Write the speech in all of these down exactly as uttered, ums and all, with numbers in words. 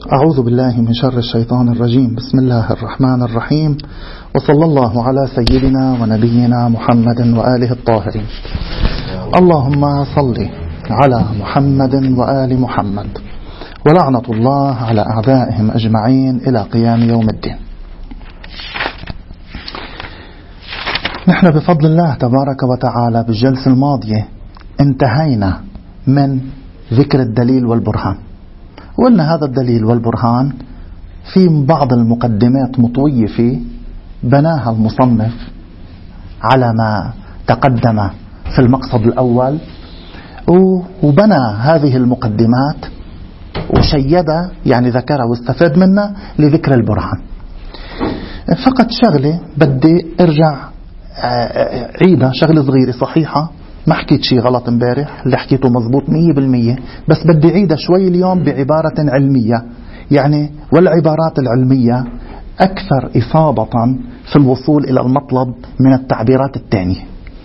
أعوذ بالله من شر الشيطان الرجيم. بسم الله الرحمن الرحيم، وصلى الله على سيدنا ونبينا محمد وآله الطاهرين. اللهم صل على محمد وآل محمد، ولعنة الله على أعدائهم أجمعين إلى قيام يوم الدين. نحن بفضل الله تبارك وتعالى بالجلسة الماضية انتهينا من ذكر الدليل والبرهان، وقلنا هذا الدليل والبرهان في بعض المقدمات مطوية فيه بناها المصنف على ما تقدم في المقصد الأول، وبنى هذه المقدمات وشيد يعني ذكرها واستفاد منها لذكر البرهان. فقط شغلة بدي ارجع عيدها، شغلة صغيرة صحيحة، ما حكيت شيء غلط امبارح، اللي حكيته مزبوط مية بالمية، بس بدي عيدها شوي اليوم بعبارة علمية، يعني والعبارات العلمية أكثر إصابة في الوصول إلى المطلب من التعبيرات الثانية.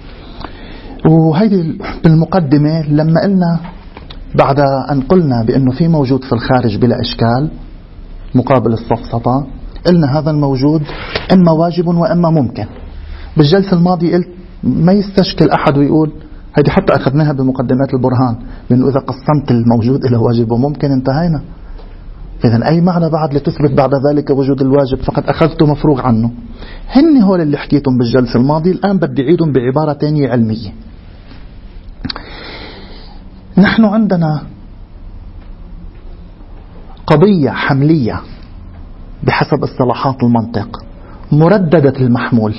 وهذه بالمقدمة لما قلنا بعد أن قلنا بأنه في موجود في الخارج بلا إشكال مقابل السفسطة، قلنا هذا الموجود إما واجب وإما ممكن. بالجلسة الماضية قلت ما يستشكل أحد ويقول، هذه حتى أخذناها بمقدمات البرهان، بأنه إذا قسمت الموجود إلى واجب وممكن انتهينا. إذن أي معنى بعد لتثبت بعد ذلك وجود الواجب فقد أخذته مفروغ عنه. هن هول اللي حكيتهم بالجلسة الماضية، الآن بدي أعيدهم بعبارة تانية علمية. نحن عندنا قضية حملية بحسب اصطلاحات المنطق مرددة المحمول،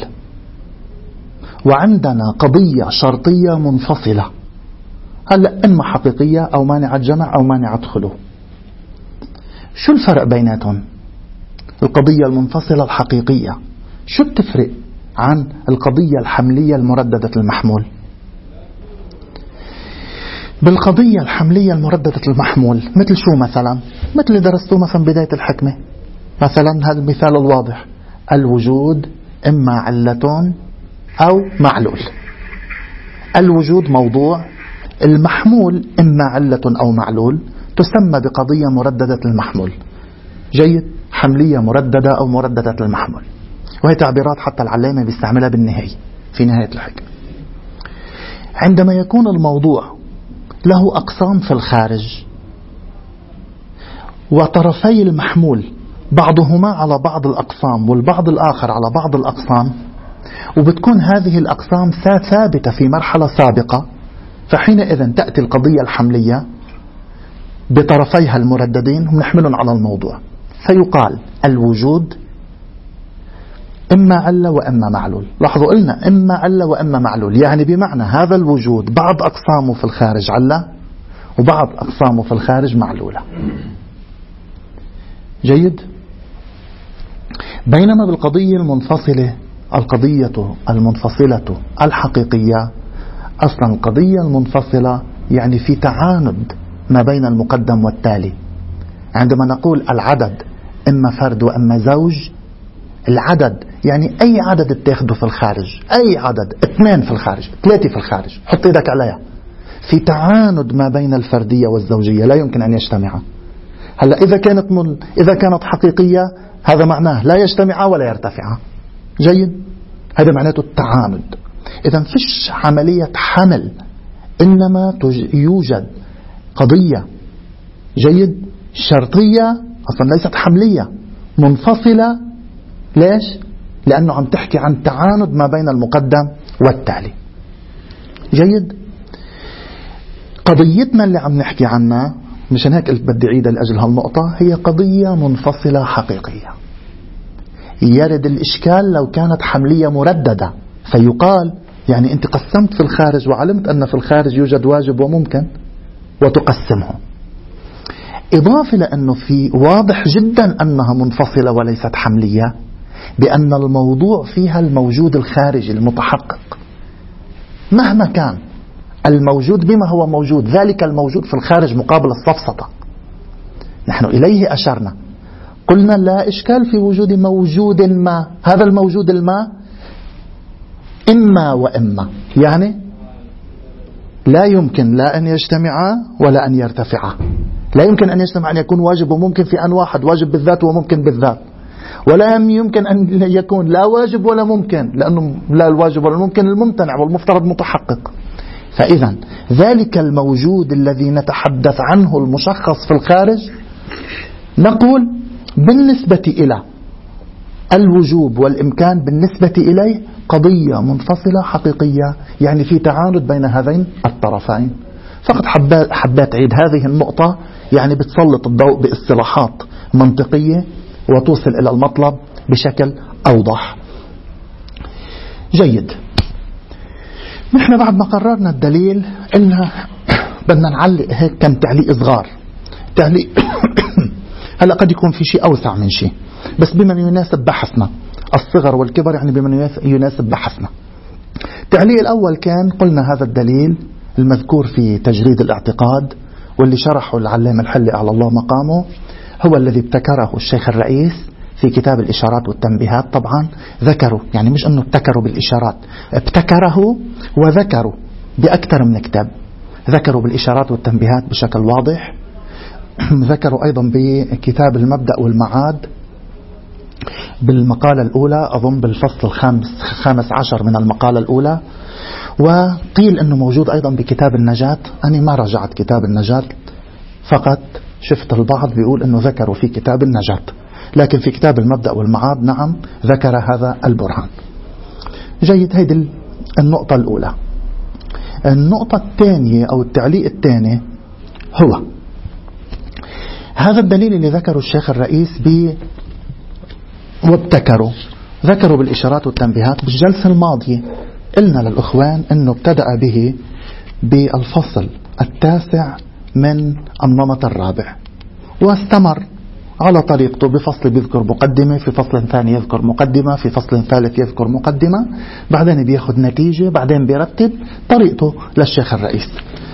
وعندنا قضية شرطية منفصلة، هلأ إما حقيقية أو مانعة جمع أو مانعة خلو. شو الفرق بيناتهم؟ القضية المنفصلة الحقيقية شو بتفرق عن القضية الحملية المرددة المحمول؟ بالقضية الحملية المرددة المحمول مثل شو مثلا؟ مثل اللي درستوه مثلا بداية الحكمة، مثلا هذا المثال الواضح، الوجود إما علة أو معلول. الوجود موضوع، المحمول إما علة أو معلول، تسمى بقضية مرددة المحمول. جيد، حملية مرددة أو مرددة المحمول، وهي تعبيرات حتى العلامة بيستعملها بالنهاية في نهاية الحكم. عندما يكون الموضوع له أقسام في الخارج وطرفي المحمول بعضهما على بعض الأقسام والبعض الآخر على بعض الأقسام، وبتكون هذه الأقسام ثابتة في مرحلة سابقة، فحينئذ تأتي القضية الحملية بطرفيها المرددين ونحملهم على الموضوع، فيقال الوجود إما علة وإما معلول. لاحظوا قلنا إما علة وإما معلول، يعني بمعنى هذا الوجود بعض أقسامه في الخارج علة وبعض أقسامه في الخارج معلولة. جيد. بينما بالقضية المنفصلة، القضية المنفصلة الحقيقية، أصلا القضية المنفصلة يعني في تعاند ما بين المقدم والتالي. عندما نقول العدد إما فرد وإما زوج، العدد يعني أي عدد تاخده في الخارج، أي عدد، اثنين في الخارج، ثلاثة في الخارج، حط يدك عليها، في تعاند ما بين الفردية والزوجية، لا يمكن أن يجتمعا. هلا إذا كانت من إذا كانت حقيقية هذا معناه لا يجتمعا ولا يرتفعا. جيد، هذا معناته التعاند. إذا فيش عملية حمل، إنما يوجد قضية جيد شرطية أصلا ليست حملية منفصلة. ليش؟ لأنه عم تحكي عن تعاند ما بين المقدم والتالي. جيد. قضيتنا اللي عم نحكي عنها، مشان هيك قلت بدي أعيدها لأجل هالنقطة، هي قضية منفصلة حقيقية. يرد الإشكال لو كانت حملية مرددة، فيقال يعني أنت قسمت في الخارج وعلمت أن في الخارج يوجد واجب وممكن وتقسمه، إضافة لأنه في واضح جدا أنها منفصلة وليست حملية، بأن الموضوع فيها الموجود الخارجي المتحقق مهما كان الموجود بما هو موجود، ذلك الموجود في الخارج مقابل السفسطة. نحن إليه أشرنا، قلنا لا إشكال في وجود موجود ما، هذا الموجود الما إما وإما، يعني لا يمكن لا أن يجتمعا ولا أن يرتفعا، لا يمكن أن يجتمع أن يكون واجب وممكن في آن واحد، واجب بالذات وممكن بالذات، ولا يمكن أن يكون لا واجب ولا ممكن، لأنه لا الواجب ولا الممكن الممتنع والمفترض متحقق. فإذا ذلك الموجود الذي نتحدث عنه المشخص في الخارج نقول بالنسبة إلى الوجوب والإمكان بالنسبة إليه قضية منفصلة حقيقية، يعني في تعارض بين هذين الطرفين. فقط حبيت عيد هذه النقطة، يعني بتسلط الضوء باصطلاحات منطقية وتوصل إلى المطلب بشكل أوضح. جيد. نحن بعد ما قررنا الدليل إن بدنا نعلق هيك كم تعليق صغار. تعليق هلا قد يكون في شيء أوسع من شيء، بس بما يناسب بحثنا، الصغر والكبر يعني بما يناسب بحثنا. التعليق الأول كان قلنا هذا الدليل المذكور في تجريد الاعتقاد واللي شرحه العلامة الحلي على الله مقامه هو الذي ابتكره الشيخ الرئيس في كتاب الإشارات والتنبيهات. طبعا ذكروا، يعني مش أنه ابتكروا بالإشارات، ابتكره وذكروا بأكثر من كتاب. ذكروا بالإشارات والتنبيهات بشكل واضح، ذكروا أيضا بكتاب المبدأ والمعاد بالمقالة الأولى، أظن بالفصل الخامس خامس عشر من المقالة الأولى. وقيل أنه موجود أيضا بكتاب النجاة. أنا ما رجعت كتاب النجاة، فقط شفت البعض بيقول أنه ذكروا في كتاب النجاة، لكن في كتاب المبدأ والمعاد نعم ذكر هذا البرهان. جيد. هذه النقطة الأولى. النقطة الثانية أو التعليق الثاني هو هذا الدليل اللي ذكره الشيخ الرئيس ب وابتكروا، ذكروا بالإشارات والتنبيهات. بالجلسة الماضية قلنا للأخوان أنه ابتدأ به بالفصل التاسع من النمط الرابع، واستمر على طريقته بفصل بيذكر مقدمة، في فصل ثاني يذكر مقدمة، في فصل ثالث يذكر مقدمة، بعدين بياخد نتيجة، بعدين بيرتب طريقته للشيخ الرئيس.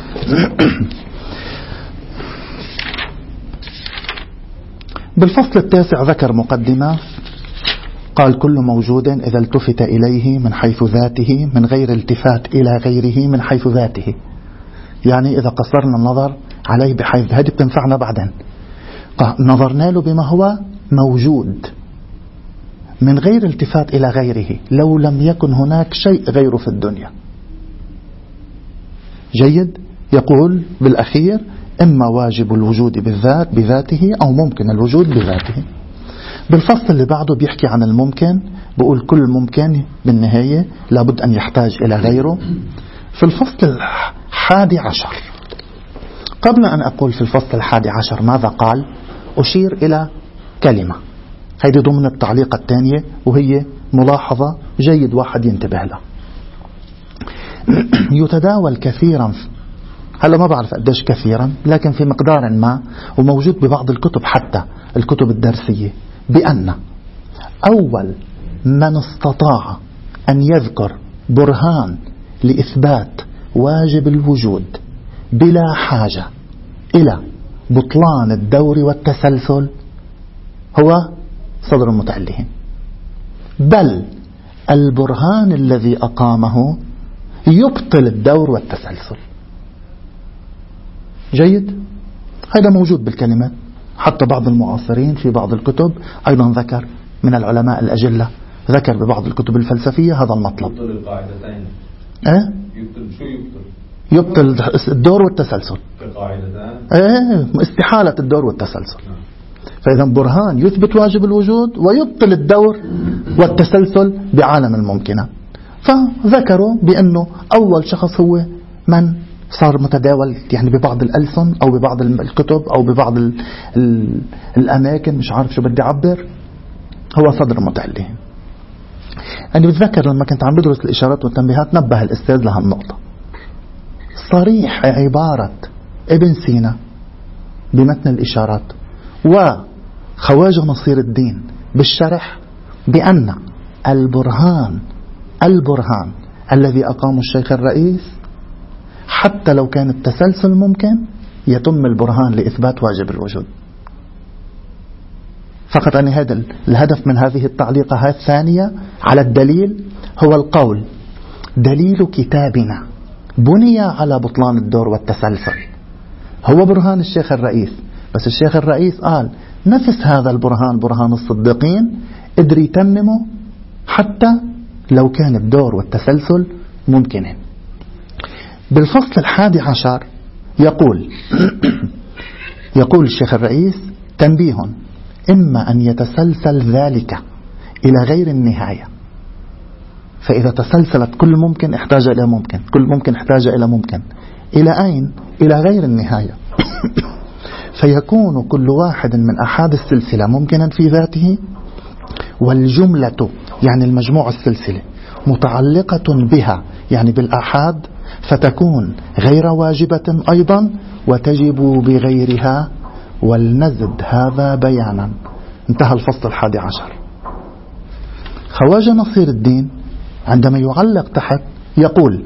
بالفصل التاسع ذكر مقدمة، قال كل موجود إذا التفت إليه من حيث ذاته من غير التفات إلى غيره من حيث ذاته، يعني إذا قصرنا النظر عليه بحيث هذه بتنفعنا بعدين، نظرنا له بما هو موجود من غير التفات إلى غيره لو لم يكن هناك شيء غيره في الدنيا. جيد. يقول بالأخير إما واجب الوجود بالذات بذاته أو ممكن الوجود بذاته. بالفصل اللي بعده بيحكي عن الممكن، بيقول كل ممكن بالنهاية لابد أن يحتاج إلى غيره. في الفصل الحادي عشر، قبل أن أقول في الفصل الحادي عشر ماذا قال، أشير إلى كلمة هذه ضمن التعليق الثانية، وهي ملاحظة جيد واحد ينتبه لها. يتداول كثيرا، هلا ما بعرف قديش كثيرا، لكن في مقدار ما، وموجود ببعض الكتب حتى الكتب الدرسية، بأن أول من استطاع أن يذكر برهان لإثبات واجب الوجود بلا حاجة إلى بطلان الدور والتسلسل هو صدر المتعليين، بل البرهان الذي أقامه يبطل الدور والتسلسل. جيد. هذا موجود بالكلمات، حتى بعض المعاصرين في بعض الكتب أيضا ذكر من العلماء الأجلة، ذكر ببعض الكتب الفلسفية هذا المطلب. يبطل القاعدتين. أه؟ يبطل شو يبطل؟ يبطل الدور والتسلسل. كقاعدتان. ايه استحالة الدور والتسلسل. فإذا برهان يثبت واجب الوجود ويبطل الدور والتسلسل بعالم الممكنات. فذكروا بأنه أول شخص هو من صار متداول يعني ببعض الألسن أو ببعض الكتب أو ببعض ال ال الأماكن، مش عارف شو بدي أعبر، هو صدر المتعليين. أنا بتذكر لما كنت عم بدرس الإشارات والتنبيهات نبه الأستاذ لها النقطة، صريح عبارة ابن سينا بمتن الإشارات وخواجة نصير الدين بالشرح بأن البرهان البرهان الذي أقام الشيخ الرئيس حتى لو كان التسلسل ممكن يتم البرهان لإثبات واجب الوجود. فقط أن هذا الهدف من هذه التعليقة الثانية على الدليل هو القول دليل كتابنا بني على بطلان الدور والتسلسل، هو برهان الشيخ الرئيس بس الشيخ الرئيس قال نفس هذا البرهان برهان الصديقين قدر يتممه حتى لو كان الدور والتسلسل ممكنين. بالفصل الحادي عشر يقول يقول الشيخ الرئيس تنبيه: إما أن يتسلسل ذلك إلى غير النهاية، فإذا تسلسلت كل ممكن احتاج إلى ممكن، كل ممكن احتاج إلى ممكن، إلى أين؟ إلى غير النهاية. فيكون كل واحد من أحاد السلسلة ممكنا في ذاته، والجملة يعني المجموع السلسلة متعلقة بها يعني بالأحاد، فتكون غير واجبة أيضا وتجب بغيرها، ولنزد هذا بيانا. انتهى الفصل الحادي عشر. خواجة نصير الدين عندما يعلق تحت يقول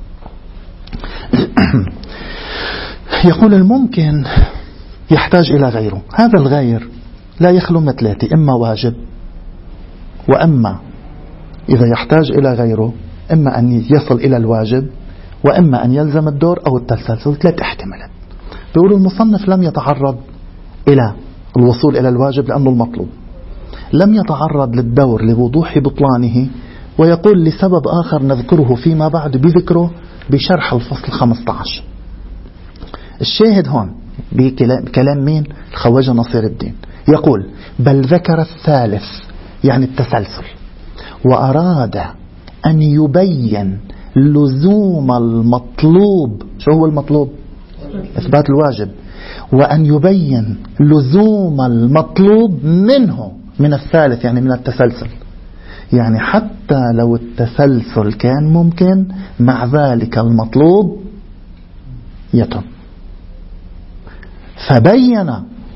يقول الممكن يحتاج إلى غيره. هذا الغير لا يخلو من ثلاثة: إما واجب، وإما إذا يحتاج إلى غيره إما أن يصل إلى الواجب، وإما أن يلزم الدور أو التسلسل. ثلاث احتمالات. بيقول المصنف لم يتعرض إلى الوصول إلى الواجب لأنه المطلوب، لم يتعرض للدور لوضوح بطلانه، ويقول لسبب آخر نذكره فيما بعد بذكره بشرح الفصل خمسة عشر. الشاهد هون بكلام مين؟ الخواجة نصير الدين. يقول: بل ذكر الثالث يعني التسلسل، وأراد أن يبين لزوم المطلوب. شو هو المطلوب؟ إثبات الواجب. وأن يبين لزوم المطلوب منه، من الثالث يعني من التسلسل، يعني حتى لو التسلسل كان ممكن مع ذلك المطلوب يتم. فبين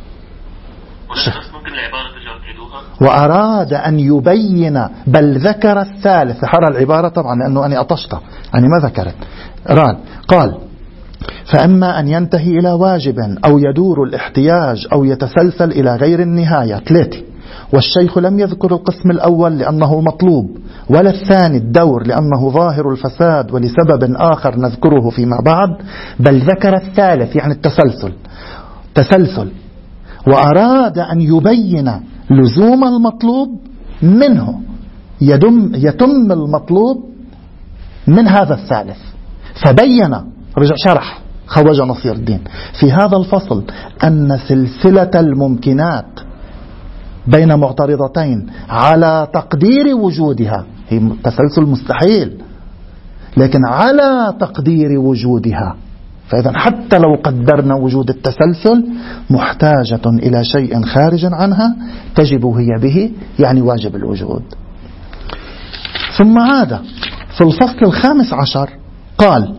وأراد أن يبين، بل ذكر الثالث. حرى العبارة طبعا لأنه أنا أطشتها، أنا ما ذكرت. ران قال: فأما أن ينتهي إلى واجب أو يدور الاحتياج أو يتسلسل إلى غير النهاية. ثلاثة. والشيخ لم يذكر القسم الأول لأنه مطلوب، ولا الثاني الدور لأنه ظاهر الفساد ولسبب آخر نذكره فيما بعد، بل ذكر الثالث يعني التسلسل تسلسل وأراد أن يبين لزوم المطلوب منه، يدم يتم المطلوب من هذا الثالث. فبين، رجع شرح خواجة نصير الدين في هذا الفصل أن سلسلة الممكنات بين معترضتين على تقدير وجودها، هي تسلسل مستحيل لكن على تقدير وجودها، فإذا حتى لو قدرنا وجود التسلسل محتاجة إلى شيء خارج عنها تجب هي به، يعني واجب الوجود. ثم عاد في الفصل الخامس عشر قال: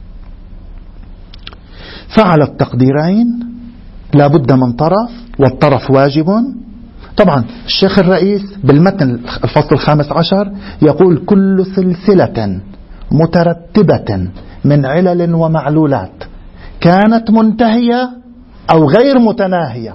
فعل التقديرين لا بد من طرف، والطرف واجب. طبعا الشيخ الرئيس بالمتن الفصل الخامس عشر يقول: كل سلسلة مترتبة من علل ومعلولات كانت منتهية أو غير متناهية.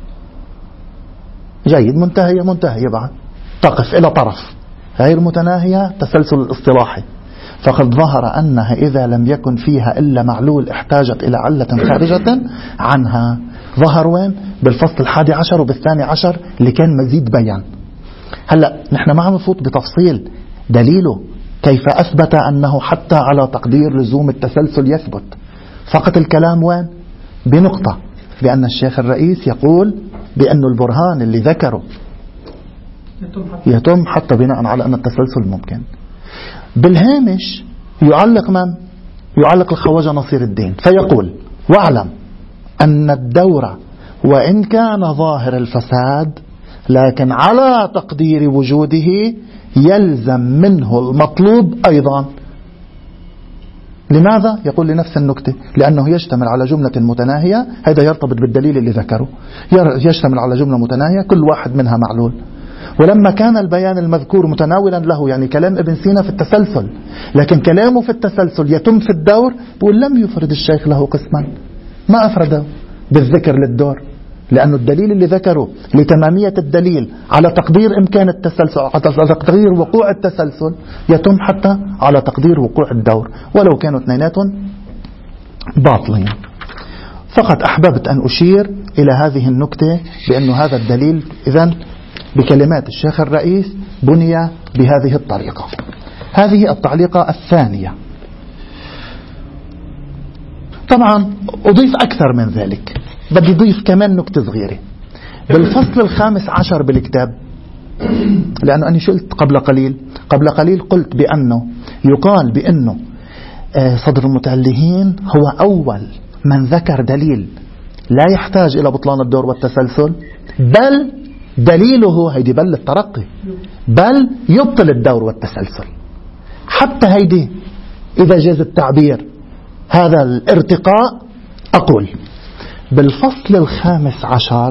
جيد، منتهية منتهية بعد تقف إلى طرف، غير متناهية تسلسل الاصطلاحي. فقد ظهر أنها إذا لم يكن فيها إلا معلول احتاجت إلى علة خارجة عنها. ظهر وين؟ بالفصل الحادي عشر وبالثاني عشر اللي كان مزيد بيان. هلأ نحن ما عم نفوت بتفصيل دليله كيف أثبت أنه حتى على تقدير لزوم التسلسل يثبت. فقط الكلام وين؟ بنقطة، بأن الشيخ الرئيس يقول بأن البرهان اللي ذكره يتم حتى بناء على أن التسلسل ممكن. بالهامش يعلق من؟ يعلق الخواجة نصير الدين فيقول: واعلم أن الدور وإن كان ظاهر الفساد لكن على تقدير وجوده يلزم منه المطلوب أيضا. لماذا؟ يقول لنفس النكتة: لأنه يشتمل على جملة متناهية. هذا يرتبط بالدليل اللي ذكره، يشتمل على جملة متناهية كل واحد منها معلول. ولما كان البيان المذكور متناولا له، يعني كلام ابن سينا في التسلسل، لكن كلامه في التسلسل يتم في الدور، بقول لم يفرد الشيخ له قسما، ما أفرده بالذكر للدور، لأنه الدليل اللي ذكره لتمامية الدليل على تقدير إمكان التسلسل، على تقدير وقوع التسلسل، يتم حتى على تقدير وقوع الدور ولو كانوا اثنيناتهم باطلين. فقط أحببت أن أشير إلى هذه النكتة، بأن هذا الدليل إذن بكلمات الشيخ الرئيس بني بهذه الطريقة. هذه التعليقة الثانية. طبعا أضيف أكثر من ذلك، بدي أضيف كمان نكتة صغيرة. بالفصل الخامس عشر بالكتاب، لأنه أنا شلت قبل قليل قبل قليل قلت بأنه يقال بأنه صدر المتألهين هو أول من ذكر دليل لا يحتاج إلى بطلان الدور والتسلسل، بل دليله هيدي بل الترقي، بل يبطل الدور والتسلسل. حتى هيدي إذا جاز التعبير هذا الارتقاء، أقول بالفصل الخامس عشر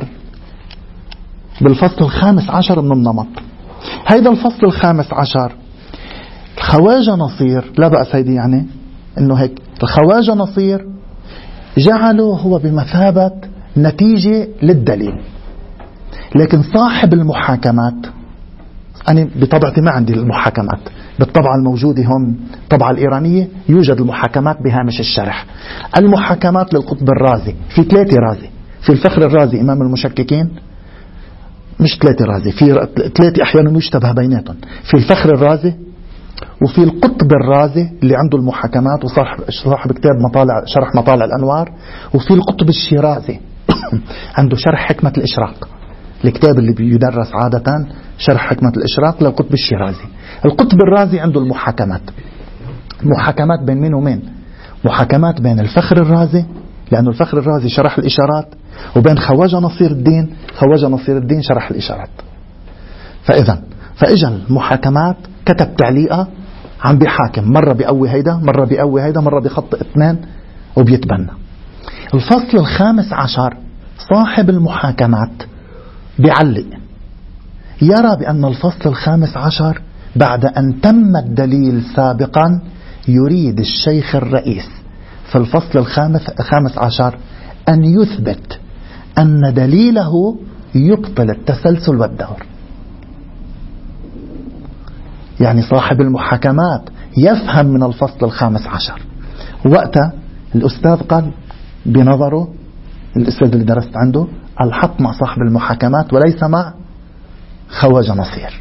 بالفصل الخامس عشر من النمط، هيدا الفصل الخامس عشر الخواجة نصير، لا بأس هيدي يعني إنه هيك، الخواجة نصير جعله هو بمثابة نتيجة للدليل. لكن صاحب المحاكمات، أنا بطبعتي ما عندي المحاكمات، بالطبعة الموجودة هم الطبعة الإيرانية يوجد المحاكمات بهامش الشرح. المحاكمات للقطب الرازي في ثلاثة رازي، في الفخر الرازي إمام المشككين، مش ثلاثة رازي، في ثلاثة أحيانا يشتبه بيناتهم، في الفخر الرازي وفي القطب الرازي اللي عنده المحاكمات وصاحب صاحب كتاب مطالع شرح مطالع الأنوار، وفي القطب الشيرازي عنده شرح حكمة الإشراق، الكتاب اللي بيدرس عادة شرح حكمة الإشراق للقطب الشيرازي. القطب الرازي عنده المحاكمات، محاكمات بين مين ومين؟ محاكمات بين الفخر الرازي، لأنه الفخر الرازي شرح الإشارات، وبين خواجة نصير الدين، خواجة نصير الدين شرح الإشارات. فإذا فإجا المحاكمات كتب تعليقة عم بيحاكم، مرة بيقوي هيدا، مرة بيقوي هيدا، مرة بيخطئ اثنين وبيتبنى. الفصل الخامس عشر صاحب المحاكمات بيعلق، يرى بأن الفصل الخامس عشر بعد أن تم الدليل سابقا، يريد الشيخ الرئيس في الفصل الخامس الخامس عشر أن يثبت أن دليله يبطل التسلسل والدور. يعني صاحب المحاكمات يفهم من الفصل الخامس عشر. وقتها الأستاذ قال بنظره، الأستاذ اللي درست عنده، الحق مع صاحب المحاكمات وليس مع خواجة نصير.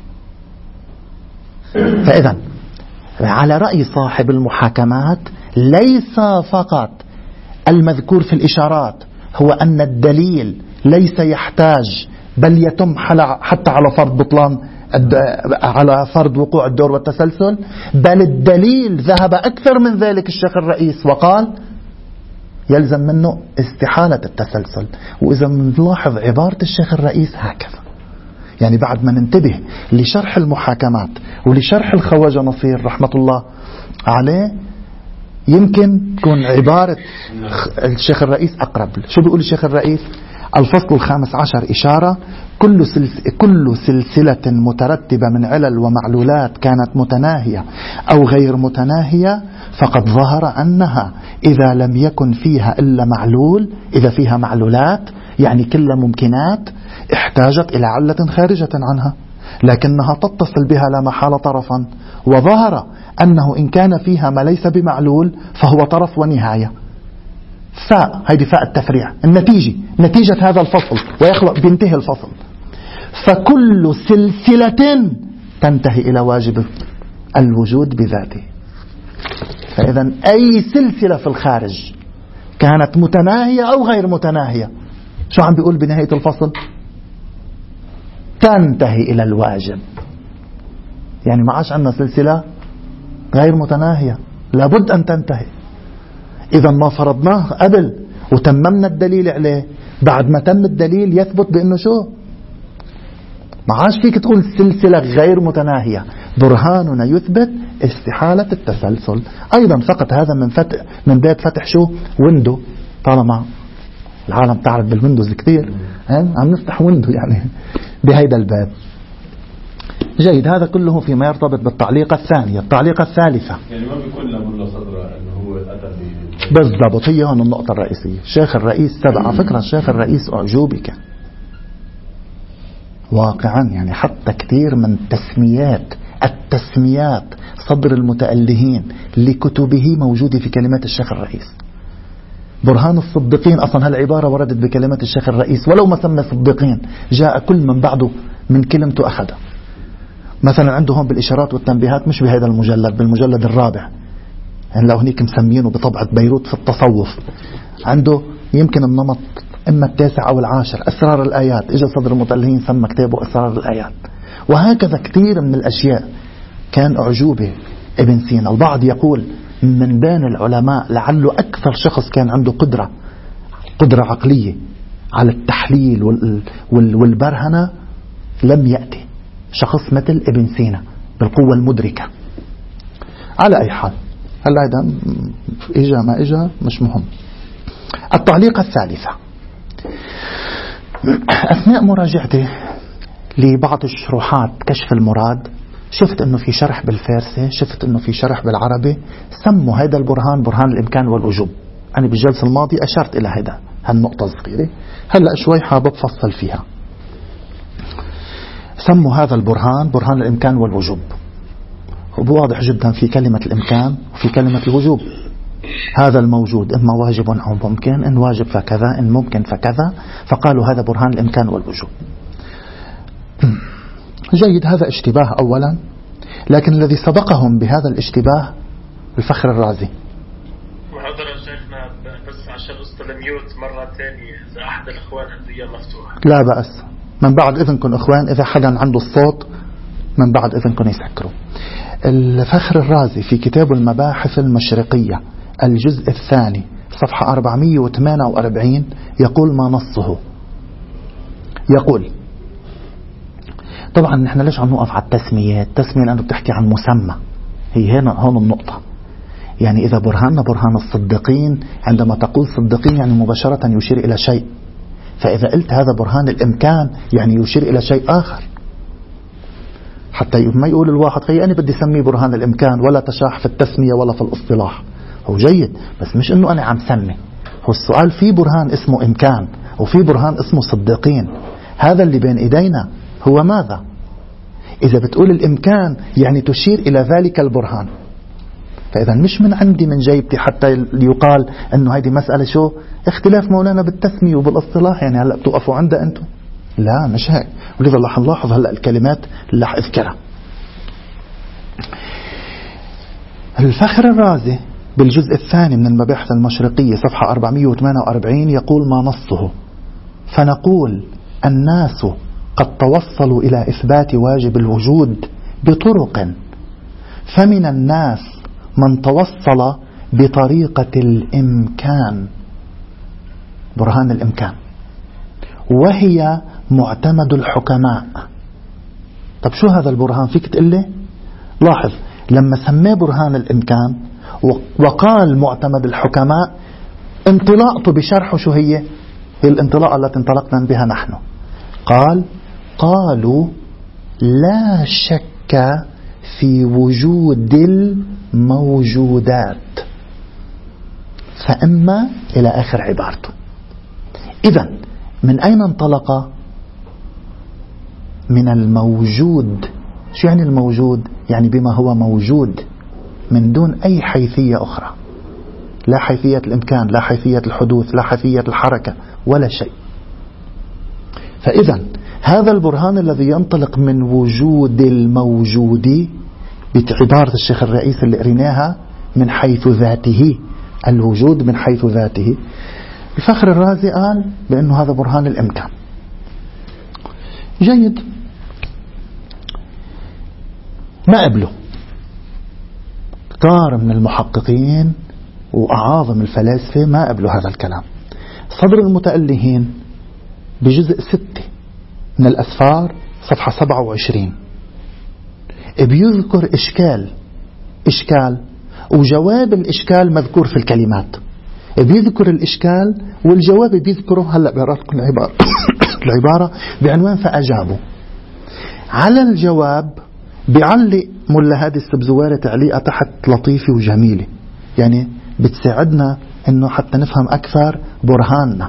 فإذا على رأي صاحب المحاكمات ليس فقط المذكور في الإشارات هو أن الدليل ليس يحتاج، بل يتم حتى على فرض بطلان على فرض وقوع الدور والتسلسل، بل الدليل ذهب أكثر من ذلك الشيخ الرئيس وقال يلزم منه استحالة التسلسل. وإذا نلاحظ عبارة الشيخ الرئيس هكذا، يعني بعد ما ننتبه لشرح المحاكمات ولشرح الخواجة نصير رحمة الله عليه، يمكن تكون عبارة الشيخ الرئيس أقرب. شو بيقول الشيخ الرئيس؟ الفصل الخامس عشر إشارة: كل كل سلسلة مترتبة من علل ومعلولات كانت متناهية أو غير متناهية، فقد ظهر أنها إذا لم يكن فيها إلا معلول، إذا فيها معلولات يعني كلها ممكنات، احتاجت إلى علة خارجة عنها، لكنها تتصل بها لا محالة طرفا. وظهر أنه إن كان فيها ما ليس بمعلول فهو طرف ونهاية. فاء، هذه فاء التفريع، النتيجة، نتيجة هذا الفصل، ويخلق بينتهي الفصل. فكل سلسلة تنتهي إلى واجب الوجود بذاته. فإذا أي سلسلة في الخارج كانت متناهية أو غير متناهية، شو عم بيقول بنهاية الفصل؟ تنتهي إلى الواجب. يعني ما عادش عندنا سلسلة غير متناهية، لابد أن تنتهي. إذا ما فرضناه قبل وتممنا الدليل عليه، بعد ما تم الدليل يثبت بأنه شو؟ ما عادش فيك تقول سلسلة غير متناهية. برهاننا يثبت استحالة التسلسل. أيضا فقط هذا من فتح من باب فتح شو؟ ويندو. طالما العالم تعرف بالويندوز كثير، عم نفتح ويندو يعني بهيدا الباب. جيد، هذا كله فيما يرتبط بالتعليقة الثانية. التعليقة الثالثة يعني ما بيكون لمن صدر أنه هو أتى بالضبط، هي هون النقطة الرئيسية. الشيخ الرئيس سبع على فكرة، الشيخ الرئيس أعجوبي كان واقعا، يعني حتى كثير من تسميات التسميات صدر المتألهين لكتبه موجودة في كلمات الشيخ الرئيس. برهان الصديقين، أصلا هالعبارة وردت بكلمة الشيخ الرئيس، ولو ما سمى صديقين جاء كل من بعده من كلمته أخذها. مثلا عنده هون بالإشارات والتنبيهات، مش بهذا المجلد، بالمجلد الرابع، يعني لو هنيك مسمينه بطبعة بيروت في التصوف، عنده يمكن النمط إما التاسع أو العاشر، أسرار الآيات، إجا صدر المتألهين سمى كتابه أسرار الآيات. وهكذا كثير من الأشياء كان أعجوبة ابن سينا. البعض يقول من بين العلماء لعله أكثر شخص كان عنده قدرة قدرة عقلية على التحليل والبرهنة لم يأتي شخص مثل ابن سينا بالقوة المدركة. على أي حال هلا هذا إجا ما إجا مش مهم. التعليقة الثالثة، أثناء مراجعتي لبعض الشروحات كشف المراد شفت أنه في شرح بالفارسي، شفت أنه في شرح بالعربي سموا هذا البرهان برهان الإمكان والوجوب. أنا بالجلسة الماضية أشرت إلى هذا هالنقطة الصغيرة، هلأ شوي حابب أفصل فيها. سموا هذا البرهان برهان الإمكان والوجوب، وواضح جدا في كلمة الإمكان وفي كلمة الوجوب. هذا الموجود إما واجب أو ممكن، إن واجب فكذا، إن ممكن فكذا، فقالوا هذا برهان الإمكان والوجوب. جيد، هذا اشتباه أولا، لكن الذي سبقهم بهذا الاشتباه الفخر الرازي. وهذا شيخنا بس عشان قصة الميوت مرة ثانية، إذا أحد الإخوان عنده إياه مفتوح لا بأس، من بعد إذنكم إخوان، إذا حدا عنده الصوت من بعد إذنكم يسكروا. الفخر الرازي في كتاب المباحث المشرقية الجزء الثاني صفحة أربعمئة وثمانية وأربعين يقول ما نصه. يقول طبعا نحن ليش عم نوقف على التسمية؟ التسمية لأنه بتحكي عن مسمى، هي هنا هون النقطة. يعني إذا برهاننا برهان الصديقين، عندما تقول صديقين يعني مباشرة يشير إلى شيء، فإذا قلت هذا برهان الإمكان يعني يشير إلى شيء آخر، حتى ما يقول الواحد خي أنا بدي سميه برهان الإمكان ولا تشاح في التسمية ولا في الاصطلاح. هو جيد، بس مش إنه أنا عم سمي. هو السؤال في برهان اسمه إمكان وفي برهان اسمه صديقين، هذا اللي بين إيدينا هو ماذا؟ إذا بتقول الإمكان يعني تشير إلى ذلك البرهان، فإذا مش من عندي من جيبتي حتى يقال أنه هذه مسألة شو اختلاف مولانا بالتسمية وبالاصطلاح، يعني هلأ بتوقفوا عندها أنتم. لا مش هيك. ولذا رح نلاحظ هلأ الكلمات اللي رح أذكرها. الفخر الرازي بالجزء الثاني من المباحث المشرقية صفحة أربعمئة وثمانية وأربعين يقول ما نصه: فنقول الناس قد توصلوا إلى إثبات واجب الوجود بطرق، فمن الناس من توصل بطريقة الإمكان، برهان الإمكان، وهي معتمد الحكماء. طب شو هذا البرهان؟ فيك تقول لي؟ لاحظ لما سماه برهان الإمكان وقال معتمد الحكماء، انطلاقته بشرحه شو هي؟ هي الانطلاقة التي انطلقنا بها نحن. قال قالوا لا شك في وجود الموجودات، فإما إلى آخر عبارته. إذن من أين انطلق؟ من الموجود. شو يعني الموجود؟ يعني بما هو موجود من دون أي حيثية أخرى، لا حيثية الإمكان، لا حيثية الحدوث، لا حيثية الحركة، ولا شيء. فإذا هذا البرهان الذي ينطلق من وجود الموجود بعبارة الشيخ الرئيس اللي قريناها من حيث ذاته، الوجود من حيث ذاته، الفخر الرازي قال بأنه هذا برهان الإمكان. جيد، ما قبله كتار من المحققين وأعاظم الفلاسفة، ما قبلوا هذا الكلام. صدر المتألهين بجزء ستة من الأسفار صفحة سبعة وعشرين بيذكر إشكال إشكال وجواب الإشكال مذكور في الكلمات. بيذكر الإشكال والجواب بيذكره. هلأ بقرأ لكم العبارة العبارة بعنوان فأجابوا. على الجواب بيعلق ملا هادي السبزواري تعليقة تحت لطيفة وجميلة، يعني بتساعدنا إنه حتى نفهم أكثر برهاننا.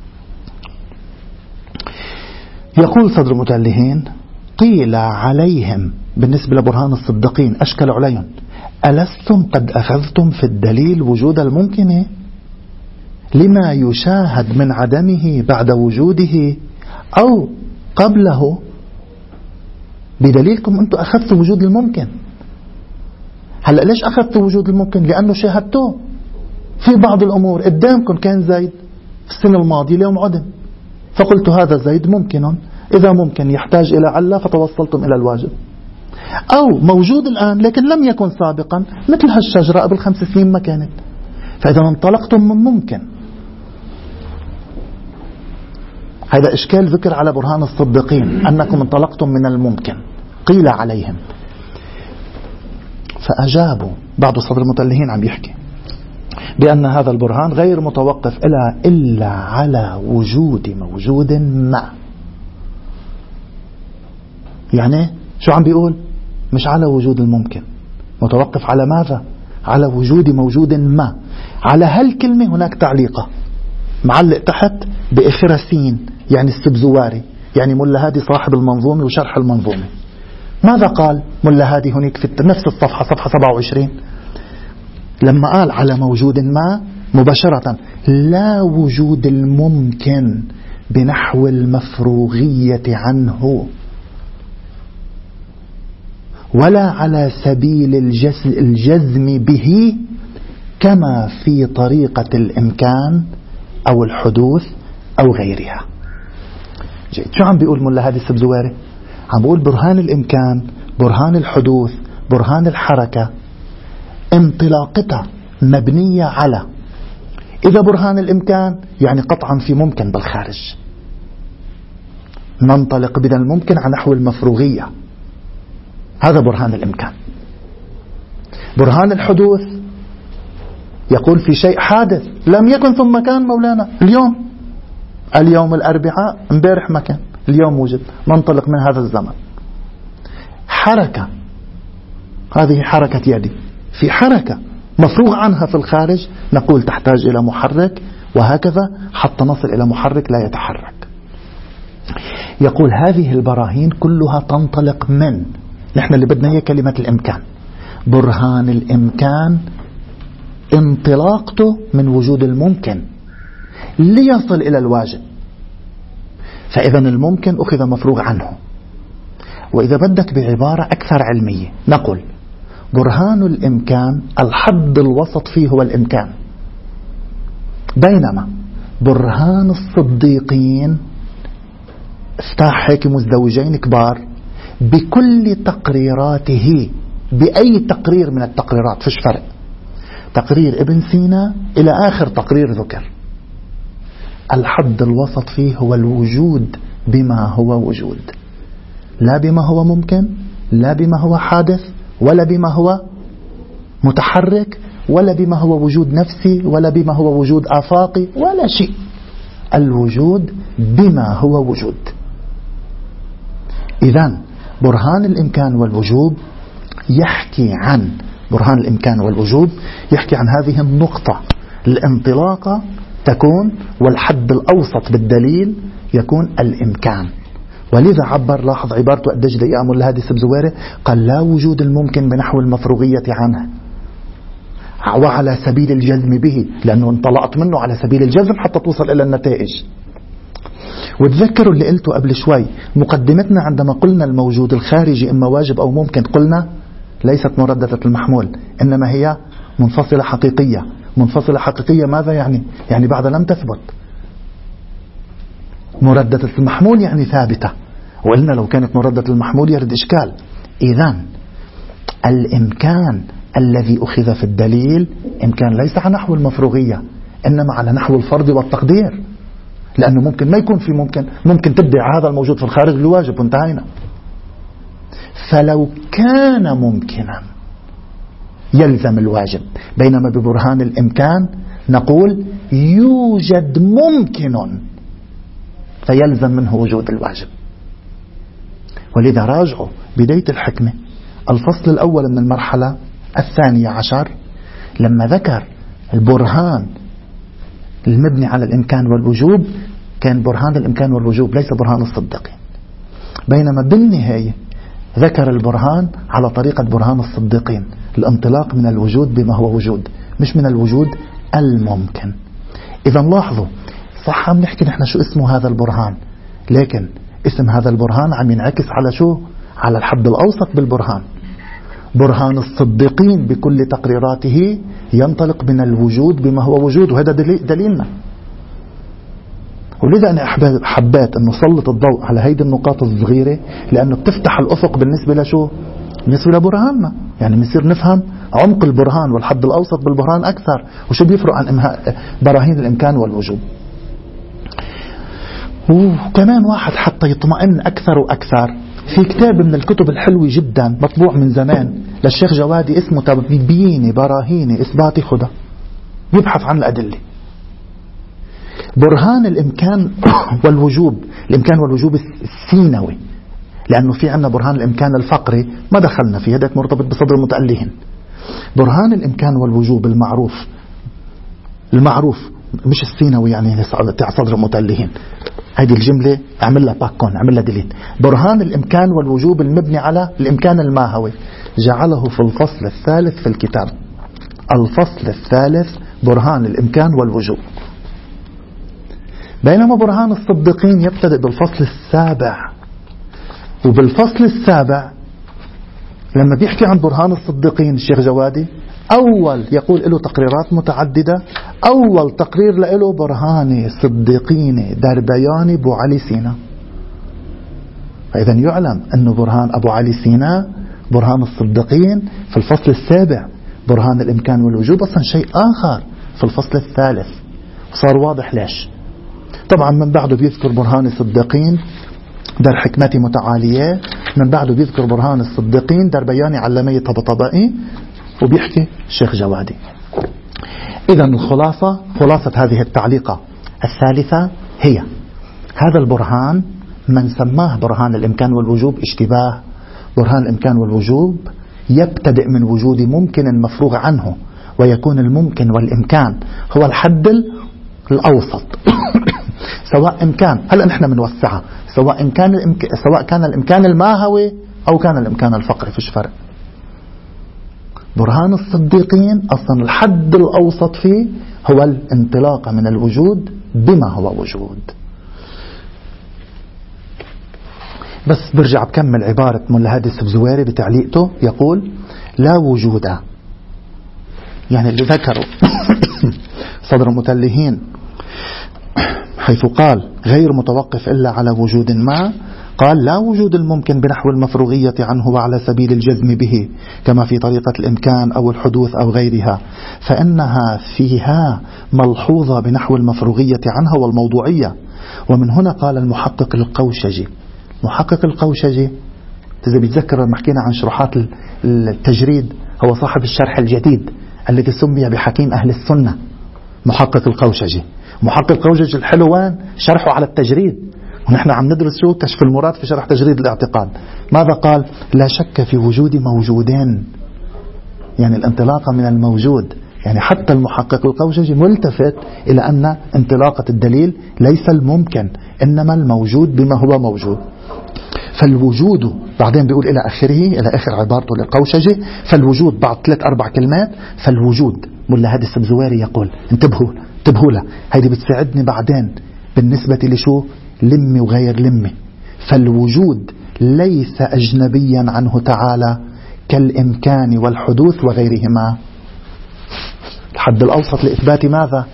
يقول صدر المتألهين: قيل عليهم بالنسبة لبرهان الصديقين، أشكل عليهم: ألستم قد أخذتم في الدليل وجود الممكن؟ لما يشاهد من عدمه بعد وجوده أو قبله، بدليلكم أنتم أخذتوا وجود الممكن. هلأ ليش أخذتوا وجود الممكن؟ لأنه شاهدتوه في بعض الأمور قدامكم. كان زيد في السنة الماضية اليوم عدم، فقلت هذا زيد ممكن، إذا ممكن يحتاج إلى علة فتوصلتم إلى الواجب. أو موجود الآن لكن لم يكن سابقا، مثل هالشجرة قبل خمس سنين ما كانت، فإذا انطلقتم من ممكن. هذا إشكال ذكر على برهان الصديقين أنكم انطلقتم من الممكن، قيل عليهم. فأجابوا بعض الصدر المتلهين عم يحكي بأن هذا البرهان غير متوقف إلا, إلا على وجود موجود ما. يعني شو عم بيقول؟ مش على وجود الممكن، متوقف على ماذا؟ على وجود موجود ما. على هالكلمة هناك تعليقة معلق تحت بإخرسين، يعني السبزواري، يعني ملا هادي صاحب المنظومة وشرح المنظومة. ماذا قال ملا هادي هناك في نفس الصفحة، صفحة سبعة وعشرين، لما قال على موجود ما مباشرة: لا وجود الممكن بنحو المفروغية عنه، ولا على سبيل الجزم به، كما في طريقة الإمكان أو الحدوث أو غيرها. جيد. شو عم بيقول ملا هادي السبزواري؟ عم بيقول برهان الإمكان، برهان الحدوث، برهان الحركة، انطلاقتها مبنية على، إذا برهان الإمكان يعني قطعا في ممكن بالخارج، ننطلق بنا الممكن على نحو المفروغية، هذا برهان الإمكان. برهان الحدوث يقول في شيء حادث لم يكن ثم كان مولانا. اليوم اليوم الأربعاء، امبارح ما كان، اليوم وجد، ننطلق من هذا الزمن. حركة، هذه حركة يدي، في حركة مفروغ عنها في الخارج، نقول تحتاج إلى محرك، وهكذا حتى نصل إلى محرك لا يتحرك. يقول هذه البراهين كلها تنطلق من، نحن اللي بدنا هي كلمة الإمكان، برهان الإمكان انطلاقته من وجود الممكن ليصل إلى الواجب. فإذا الممكن أخذ مفروغ عنه. وإذا بدك بعبارة أكثر علمية نقول برهان الإمكان الحد الوسط فيه هو الإمكان، بينما برهان الصديقين افتح هيك مزدوجين كبار بكل تقريراته، بأي تقرير من التقريرات، فيش فرق، تقرير ابن سينا إلى آخر تقرير ذكر، الحد الوسط فيه هو الوجود بما هو وجود، لا بما هو ممكن، لا بما هو حادث، ولا بما هو متحرك، ولا بما هو وجود نفسي، ولا بما هو وجود آفاقي، ولا شيء. الوجود بما هو وجود. إذن برهان الإمكان والوجوب يحكي عن برهان الإمكان والوجوب يحكي عن هذه النقطة، الانطلاقة تكون والحد الأوسط بالدليل يكون الإمكان. ولذا عبر، لاحظ عبارته قديش دقيقة ملا هادي السبزواري، قال لا وجود الممكن بنحو المفروغية عنه وعلى سبيل الجزم به، لأنه انطلقت منه على سبيل الجزم حتى توصل إلى النتائج. وتذكروا اللي قلته قبل شوي، مقدمتنا عندما قلنا الموجود الخارجي إما واجب أو ممكن، قلنا ليست مرددة المحمول، إنما هي منفصلة حقيقية. منفصلة حقيقية ماذا يعني؟ يعني بعد لم تثبت. مرددة المحمول يعني ثابتة، وقلنا لو كانت مرددة المحمول يرد إشكال. إذن الإمكان الذي أخذ في الدليل إمكان ليس على نحو المفروغية، إنما على نحو الفرض والتقدير، لأنه ممكن ما يكون في ممكن، ممكن تبدع هذا الموجود في الخارج الواجب وانتهينا. فلو كان ممكنا يلزم الواجب، بينما ببرهان الإمكان نقول يوجد ممكن فيلزم منه وجود الواجب. ولذا راجعوا بداية الحكمة الفصل الأول من المرحلة الثانية عشر، لما ذكر البرهان المبني على الإمكان والوجوب كان برهان الإمكان والوجوب ليس برهان الصديقين، بينما بالنهاية ذكر البرهان على طريقة برهان الصديقين، الانطلاق من الوجود بما هو وجود، مش من الوجود الممكن. إذا لاحظوا، صح عم نحكي نحن شو اسمه هذا البرهان، لكن اسم هذا البرهان عم ينعكس على شو؟ على الحد الأوسط بالبرهان. برهان الصديقين بكل تقريراته ينطلق من الوجود بما هو وجود، وهذا دليلنا. ولذا أنا حبيت أن نسلط الضوء على هيدي النقاط الصغيرة، لأنه بتفتح الأفق بالنسبة لشو؟ بالنسبة لبرهاننا. يعني بنصير نفهم عمق البرهان والحد الأوسط بالبرهان أكثر، وشو بيفرق عن براهين الإمكان والوجود. وكمان واحد حتى يطمئن أكثر وأكثر، في كتاب من الكتب الحلوة جدا مطبوع من زمان للشيخ جوادي اسمه تبيين براهين إثبات خدا، يبحث عن الأدلة. برهان الإمكان والوجوب، الإمكان والوجوب السينوي، لأنه في عنا برهان الإمكان الفقري ما دخلنا فيه، هذاك مرتبط بصدر المتألهين. برهان الإمكان والوجوب المعروف، المعروف مش السينوي يعني تاع صدر المتألهين، هذه الجملة اعمل لها باكون، اعمل لها ديليت. برهان الإمكان والوجوب المبني على الإمكان الماهوي جعله في الفصل الثالث في الكتاب. الفصل الثالث برهان الإمكان والوجوب. بينما برهان الصديقين يبتدئ بالفصل السابع. وبالفصل السابع لما بيحكي عن برهان الصديقين الشيخ جوادي، أول يقول له تقريرات متعددة. أول تقرير له برهان صديقين دربيان أبو علي سينا. فإذا يعلم أنه برهان أبو علي سينا برهان الصديقين في الفصل السابع، برهان الإمكان والوجوب أصلا شيء آخر في الفصل الثالث. صار واضح ليش. طبعا من بعده بيذكر برهان الصديقين در حكمتي متعالية، من بعده بيذكر برهان الصديقين در بيان علمية طبطبائي، وبيحكي الشيخ جوادي. إذا الخلاصة، خلاصة هذه التعليقة الثالثة هي هذا البرهان من سماه برهان الإمكان والوجوب اشتباه. برهان الإمكان والوجوب يبتدئ من وجود ممكن مفروغ عنه، ويكون الممكن والإمكان هو الحد الأوسط. سواء إمكان، هلا نحن بنوسعها، سواء كان الإمك... سواء كان الإمكان الماهوي أو كان الإمكان الفقري، فيش فرق. برهان الصديقين أصلا الحد الأوسط فيه هو الانطلاق من الوجود بما هو وجود. بس برجع بكمل عبارة ملا هادي السبزواري بتعليقته، يقول لا وجود، يعني اللي ذكروا صدر المتلهين حيث قال غير متوقف إلا على وجود ما، قال لا وجود الممكن بنحو المفروغية عنه وعلى سبيل الجزم به كما في طريقة الإمكان أو الحدوث أو غيرها، فإنها فيها ملحوظة بنحو المفروغية عنها والموضوعية. ومن هنا قال المحقق القوشجي، محقق القوشجي إذا بيتذكر لما حكينا عن شروحات التجريد، هو صاحب الشرح الجديد الذي سمي بحكيم أهل السنة، محقق القوشجي. محقق القوشجي الحلوان شرحه على التجريد، ونحن عم ندرس شو كشف المراد في شرح تجريد الاعتقاد. ماذا قال؟ لا شك في وجود موجودين، يعني الانطلاقة من الموجود. يعني حتى المحقق القوشجي ملتفت إلى أن انطلاقة الدليل ليس الممكن، إنما الموجود بما هو موجود. فالوجود بعدين بيقول إلى آخره، إلى آخر عبارته للقوشجي، فالوجود بعد ثلاث أربع كلمات، فالوجود ملا هادي السبزواري يقول انتبهوا انتبهوا له، هيدي بتساعدني بعدين بالنسبة لشو لمي وغير لمي. فالوجود ليس أجنبيا عنه تعالى كالإمكان والحدوث وغيرهما. الحد الأوسط لإثبات ماذا؟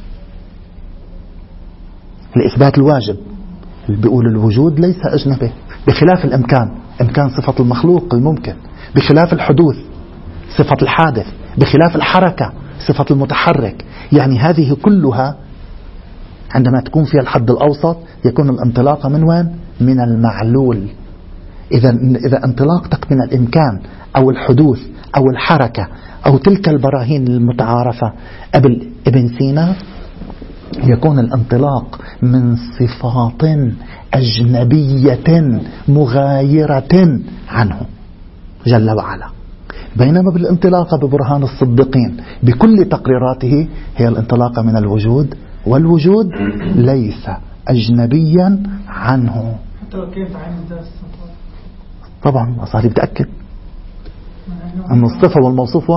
لإثبات الواجب. بيقول الوجود ليس أجنبي، بخلاف الإمكان، إمكان صفة المخلوق الممكن، بخلاف الحدوث صفة الحادث، بخلاف الحركة صفة المتحرك. يعني هذه كلها عندما تكون فيها الحد الأوسط يكون الانطلاق من وين؟ من المعلول. إذا إذا انطلاقتك من الإمكان أو الحدوث أو الحركة أو تلك البراهين المتعارفة قبل ابن سينا، يكون الانطلاق من صفات أجنبية مغايرة عنه جل وعلا. بينما بالانطلاق ببرهان الصديقين بكل تقريراته هي الانطلاق من الوجود، والوجود ليس أجنبيا عنه. حتى لو كيف عين ذات طبعا أصالي بتأكد أن الصفة والموصوف واحد.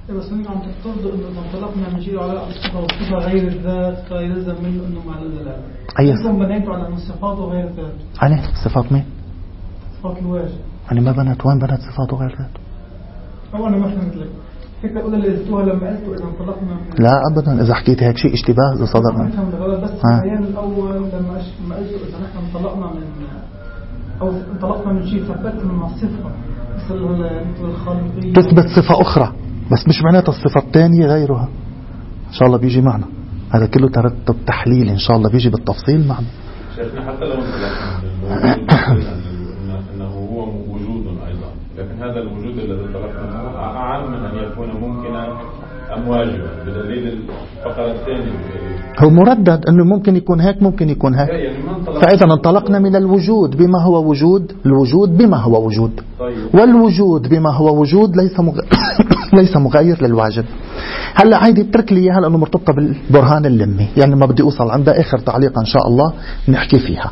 بس انتم عم تفترضوا انه اذا انطلقنا من شيء على الصفه والصفه غير الذات فيلزم منه انه مع الدلاله. اي انتم بنيتوا على ان الصفات وغير الذات. يعني صفات مين؟ صفات الواجب. يعني ما بنت وين بنت صفات وغير ذات؟ او انا ما فهمت لك. الفكره الاولى اللي قلتوها لما قلتوا اذا انطلقنا من لا ابدا، اذا حكيت هيك شيء اشتباه اذا صدر بس البيان الاول لما لما قلتوا اذا نحن انطلقنا من او انطلقنا من شيء ثبت من الصفه مثل الخالقيه تثبت صفه اخرى، بس مش معناتها الصفه الثانيه غيرها. ان شاء الله بيجي معنا هذا كله ترتب تحليل، ان شاء الله بيجي بالتفصيل معنا. شيخنا حتى لو انطلقنا انه هو وجود ايضا، لكن هذا الوجود الذي انطلقنا هو اعم من ان يكون ممكنا ام واجبا، بدليل الفقره الثانيه هو مردد انه ممكن يكون هيك ممكن يكون هيك. فاذا انطلقنا من الوجود بما هو وجود، الوجود بما هو وجود، والوجود بما هو وجود ليس مغ... ليس مغاير للواجب. هلا عادي اترك لي اياها لانه مرتبطه بالبرهان اللمي، يعني ما بدي اوصل عندها. اخر تعليقه ان شاء الله نحكي فيها.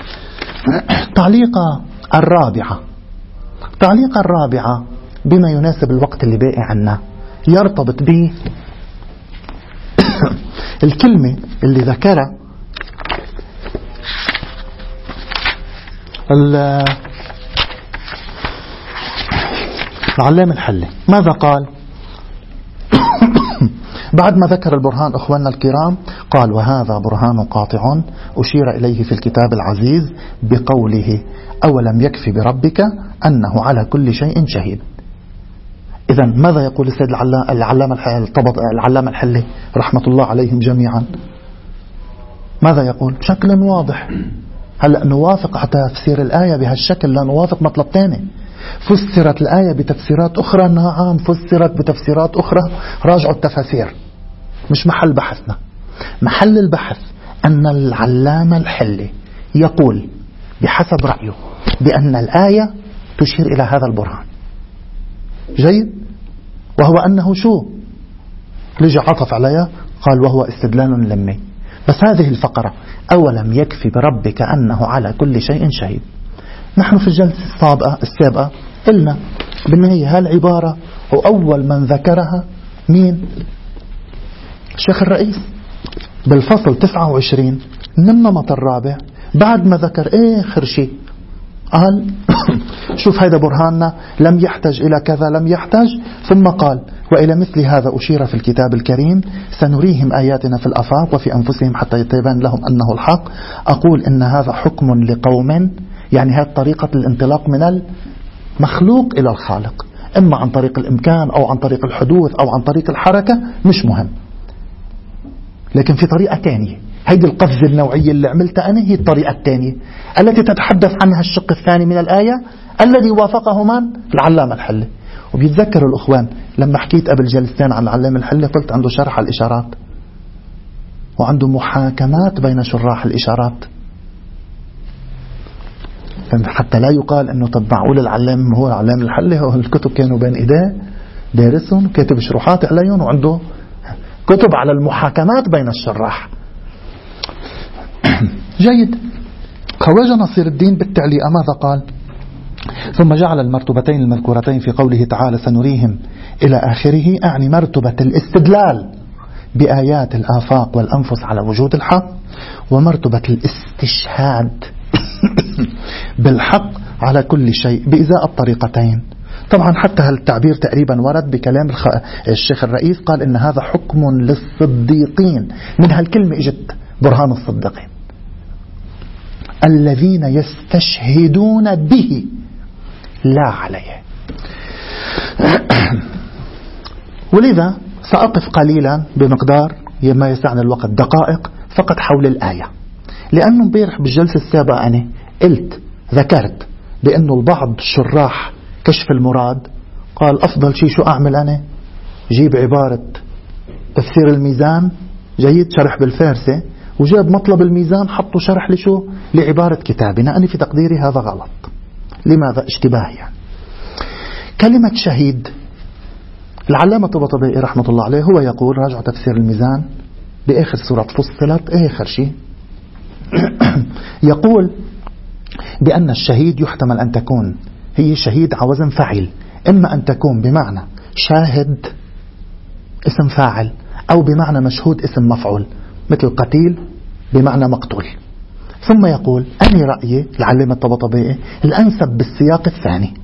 تعليقه الرابعه تعليقه الرابعه بما يناسب الوقت اللي باقي عنا، يرتبط به الكلمة اللي ذكرها العلامة الحلي. ماذا قال بعد ما ذكر البرهان أخواننا الكرام؟ قال: وهذا برهان قاطع أشير إليه في الكتاب العزيز بقوله: أولم يكفي بربك أنه على كل شيء شهيد. إذا ماذا يقول السيد العلامة العلامة الحلي رحمة الله عليهم جميعا؟ ماذا يقول بشكل واضح؟ هلأ نوافق على تفسير الآية بهالشكل، لا نوافق مطلب تاني. فسرت الآية بتفسيرات أخرى، نعم فسرت بتفسيرات أخرى، راجعوا التفاسير، مش محل بحثنا. محل البحث أن العلامة الحلي يقول بحسب رأيه بأن الآية تشير إلى هذا البرهان. جيد. وهو أنه شو لجي عطف عليها قال وهو استدلال لمي. بس هذه الفقرة أولم يكفي بربك أنه على كل شيء شهيد، نحن في الجلسة السابقة السابقة قلنا بالنهاية هالعبارة وأول من ذكرها مين؟ الشيخ الرئيس بالفصل تسعة وعشرين من النمط الرابع، بعد ما ذكر آخر شيء قال شوف هذا برهاننا لم يحتاج إلى كذا لم يحتاج، ثم قال: وإلى مثل هذا أشير في الكتاب الكريم سنريهم آياتنا في الآفاق وفي أنفسهم حتى يتبين لهم أنه الحق. أقول إن هذا حكم لقوم، يعني هذه طريقة الانطلاق من المخلوق إلى الخالق، إما عن طريق الإمكان أو عن طريق الحدوث أو عن طريق الحركة، مش مهم. لكن في طريقة تانية، هيدي القفزة النوعية اللي عملتها أنا هي الطريقة الثانية التي تتحدث عنها الشق الثاني من الآية الذي وافقه من؟ العلامة الحلي. وبيتذكروا الأخوان لما حكيت قبل جلستين عن العلامة الحلي قلت عنده شرح الإشارات وعنده محاكمات بين شراح الإشارات، حتى لا يقال أنه طب معقول العلامة هو العلامة الحلي هو الكتب كانوا بين إيديه دارسهم وكاتب شروحات عليهم وعنده كتب على المحاكمات بين الشراح. جيد. خواجة نصير الدين بالتعليق ماذا قال؟ ثم جعل المرتبتين المذكورتين في قوله تعالى سنريهم إلى آخره، أعني مرتبة الاستدلال بآيات الآفاق والأنفس على وجود الحق، ومرتبة الاستشهاد بالحق على كل شيء بإزاء الطريقتين. طبعا حتى هالتعبير تقريبا ورد بكلام الشيخ الرئيس، قال إن هذا حكم للصديقين، من هالكلمة اجت برهان الصديقين الذين يستشهدون به لا عليه. ولذا سأقف قليلا بمقدار ما يسعني الوقت دقائق فقط حول الآية، لأنه امبارح بالجلسة السابقة أنا قلت ذكرت بأنه البعض شراح كشف المراد قال أفضل شيء شو أعمل أنا؟ جيب عبارة تفسير الميزان، جيد، شرح بالفارسة، وجاب مطلب الميزان حطوا شرح لشو؟ لعبارة كتابنا. أنا في تقديري هذا غلط. لماذا؟ اشتباه يعني. كلمة شهيد العلامة الطباطبائي رحمة الله عليه هو يقول راجع تفسير الميزان بآخر سورة فصلت آخر شيء يقول بأن الشهيد يحتمل أن تكون هي شهيد على وزن فعيل، إما أن تكون بمعنى شاهد اسم فاعل، أو بمعنى مشهود اسم مفعول، مثل قتيل بمعنى مقتول. ثم يقول أني رأيي العلامة الطباطبائي الأنسب بالسياق الثاني.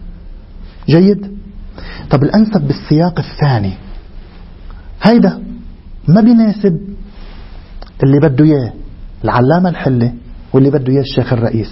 جيد. طب الأنسب بالسياق الثاني هيدا ما بيناسب اللي بده إياه العلامة الحلة واللي بده إياه الشيخ الرئيس.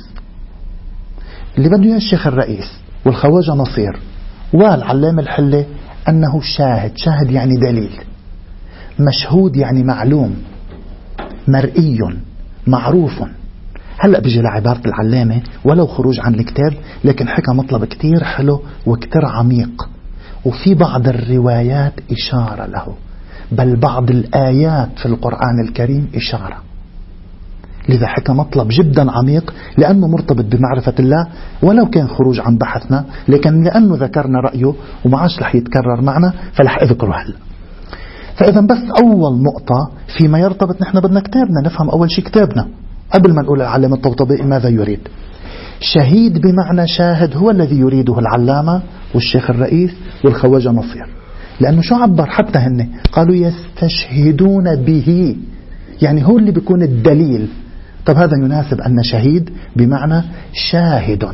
اللي بده إياه الشيخ الرئيس والخواجة نصير والعلامة الحلة أنه شاهد. شاهد يعني دليل، مشهود يعني معلوم، مرئي، معروف. هلأ بيجي لعبارة العلامة ولو خروج عن الكتاب، لكن حكى مطلب كتير حلو وكتير عميق، وفي بعض الروايات إشارة له، بل بعض الآيات في القرآن الكريم إشارة. لذا حكى مطلب جدا عميق لأنه مرتبط بمعرفة الله، ولو كان خروج عن بحثنا، لكن لأنه ذكرنا رأيه ومعاش رح يتكرر معنا فلح أذكره هلأ. فإذا بس أول نقطة فيما يرتبط، نحن بدنا كتابنا نفهم أول شيء كتابنا قبل ما نقول العلامة الطباطبائي ماذا يريد. شهيد بمعنى شاهد هو الذي يريده العلامة والشيخ الرئيس والخواجة نصير، لأنه شو عبر حتى هن قالوا يستشهدون به، يعني هو اللي بيكون الدليل. طب هذا يناسب أن شهيد بمعنى شاهد.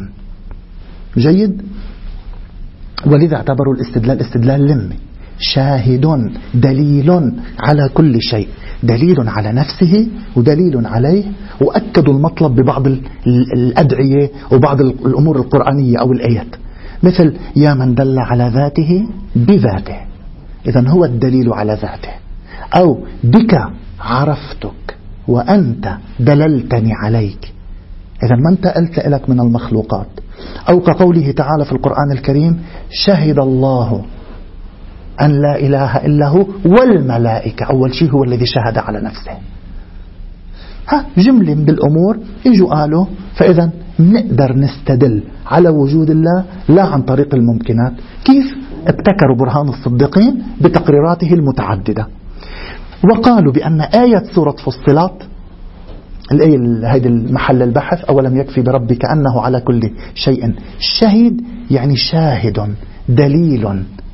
جيد. ولذا اعتبروا الاستدلال استدلال لمي، شاهد دليل على كل شيء، دليل على نفسه ودليل عليه، وأكدوا المطلب ببعض الأدعية وبعض الأمور القرآنية أو الآيات، مثل يا من دل على ذاته بذاته، إذن هو الدليل على ذاته. أو بك عرفتك وأنت دللتني عليك، إذن ما انتقلت لك من المخلوقات. أو كقوله تعالى في القرآن الكريم شهد الله أن لا إله إلا هو والملائكة، أول شيء هو الذي شهد على نفسه. ها جملة بالأمور يجوا قالوا، فإذا نقدر نستدل على وجود الله لا عن طريق الممكنات. كيف؟ ابتكروا برهان الصديقين بتقريراته المتعددة، وقالوا بأن آية سورة فصلات، الآية هذه المحل البحث، أولم يكفي بربك أنه على كل شيء شهيد، يعني شاهد دليل،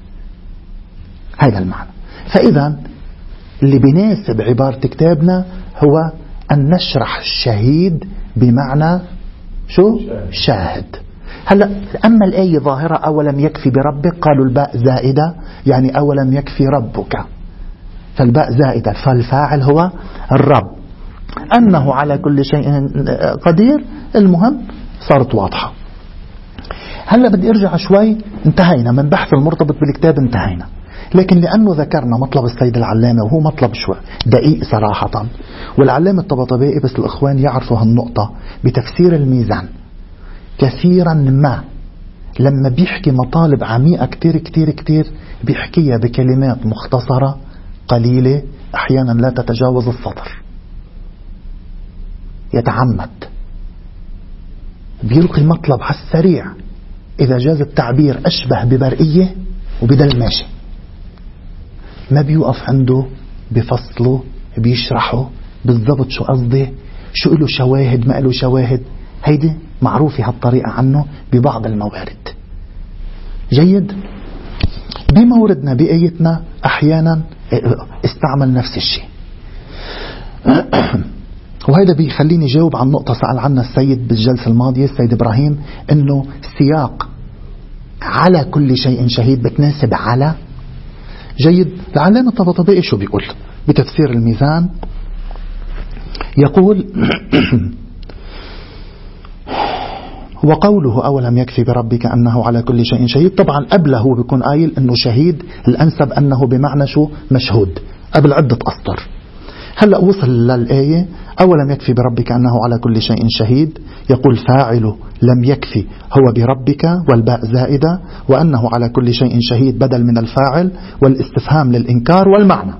هذا المعنى. فإذا اللي بيناسب عبارة كتابنا هو أن نشرح الشهيد بمعنى شو؟ شاهد. هلأ أما الآية ظاهرة أولم يكفي بربك، قالوا الباء زائدة يعني أولم يكفي ربك، فالباء زائدة، فالفاعل هو الرب، أنه على كل شيء قدير. المهم صارت واضحة. هلأ بدي أرجع شوي، انتهينا من بحث المرتبط بالكتاب، انتهينا. لكن لأنه ذكرنا مطلب السيد العلامة وهو مطلب شوي دقيق صراحة، والعلامة الطباطبائي بس الإخوان يعرفوا هالنقطة بتفسير الميزان كثيرا ما لما بيحكي مطالب عميقة كتير كتير كتير بيحكيها بكلمات مختصرة قليلة، أحيانا لا تتجاوز السطر، يتعمد بيلقي المطلب على السريع، إذا جاز التعبير أشبه ببرقية وبدل ماشي، ما بيوقف عنده بفصله بيشرحه بالضبط شو قصده، شو له شواهد ما له شواهد. هيدي معروفة هالطريقة عنه ببعض الموارد. جيد. بموردنا بآيتنا أحيانا استعمل نفس الشيء، وهذا بيخليني جاوب عن نقطة سأل عنها السيد بالجلسة الماضية السيد إبراهيم، إنه سياق على كل شيء شهيد بتناسب على. جيد. العلامة الطباطبائي شو بيقول بتفسير الميزان؟ يقول وقوله أولم يكفي بربك أنه على كل شيء شهيد، طبعا قبله هو بيكون قايل أنه شهيد، الأنسب أنه بمعنى شو؟ مشهود، قبل عدة أسطر. هلأ وصل للآية أولم يكفي بربك أنه على كل شيء شهيد، يقول فاعله لم يكفي هو بربك والباء زائدة، وأنه على كل شيء شهيد بدل من الفاعل، والاستفهام للإنكار، والمعنى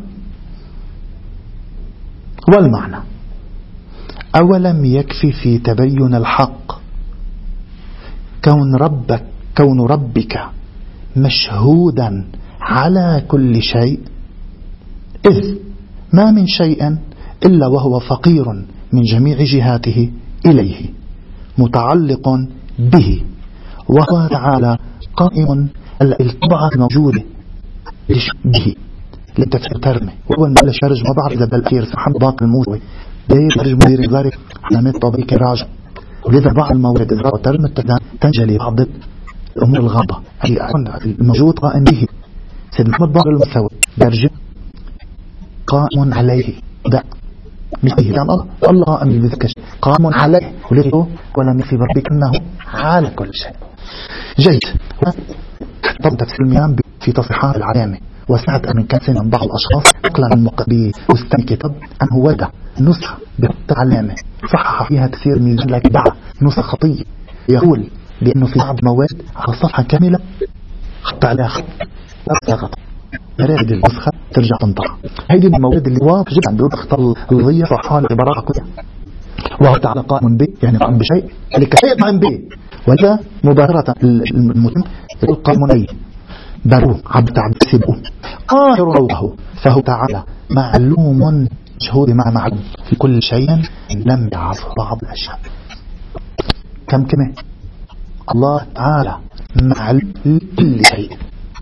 والمعنى أولم يكفي في تبين الحق كون ربك كون ربك مشهودا على كل شيء، إذ ما من شيء إلا وهو فقير من جميع جهاته إليه متعلق به، وهو تعالى قائم الطبعة الموجودة به، للتفسير ترمي وأول ما شارج ما بعرف إذا بالأخير محمد باقر الموسوي داير ترجم مدير ذلك حميد طبيعي راجع. ولذا بعض الموارد إذا ترمت تنجلي بعض الأمور الغامضة الموجود قائم به. سيد محمد باقر الموسوي ترجم قائم عليه ده مش به يعني الله الله قائم بذكش قائم عليه ولذا ولم يكفي بربك أنه على كل شيء. جيد. طب تفسير المياه في تصريحات العلامة وسعت من كنس من بعض الأشخاص أقلا من مقبي وستان كتاب أن هو ده نسخة بالتعلامة صحح فيها كثير من ذلك بعض نسخة خطية يقول بأنه في بعض مواد على صفحة كاملة خط عليها خط وغط مراد النسخة ترجع تنطق. هيدي المواد اللي واضح جدا بدون اختار الضية صححها العبارات كلها وهو تعالى قائم به يعني قائم بشيء اللي كشيء قائم به ولا مباشرة المتم يقول قائم عليه بارو عبد عبد سبه قاهر روحه فهو تعالى معلوم مشهود مع معلوم في كل شيء لم يعرف بعض الأشياء. كم كمه الله تعالى معلوم كل شيء.